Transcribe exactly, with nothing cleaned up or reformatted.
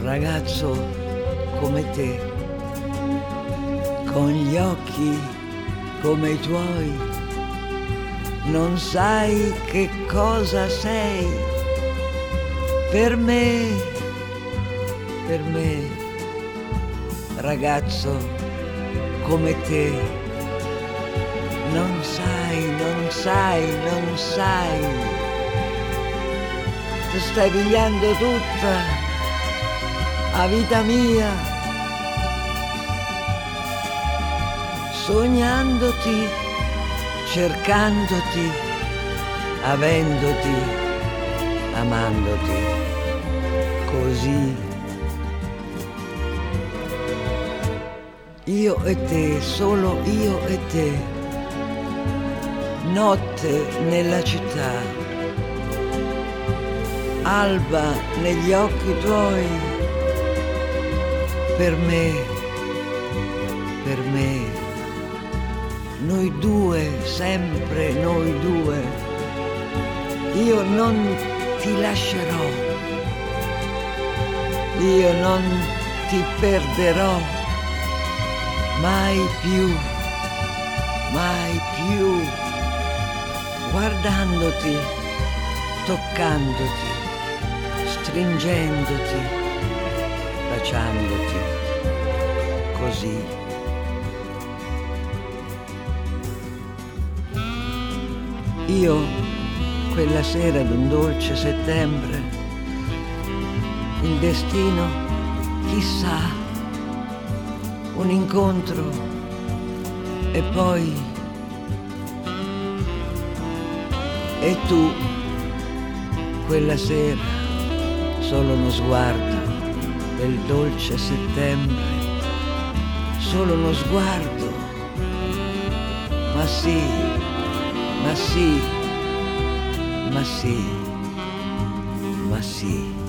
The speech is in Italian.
ragazzo come te, con gli occhi come i tuoi, non sai che cosa sei per me, per me, ragazzo come te, non sai, non sai, non sai, ti stai pigliando tutta a vita mia, sognandoti, cercandoti, avendoti, amandoti, così. Io e te, solo io e te, notte nella città, alba negli occhi tuoi, per me, per me, noi due, sempre noi due, io non ti lascerò, io non ti perderò, mai più, mai più, guardandoti, toccandoti, stringendoti, baciandoti, così. Io, quella sera d'un dolce settembre, il destino, chissà, un incontro e poi, e tu, quella sera, solo uno sguardo del dolce settembre, solo uno sguardo, ma sì, ma sì, ma sì, ma sì.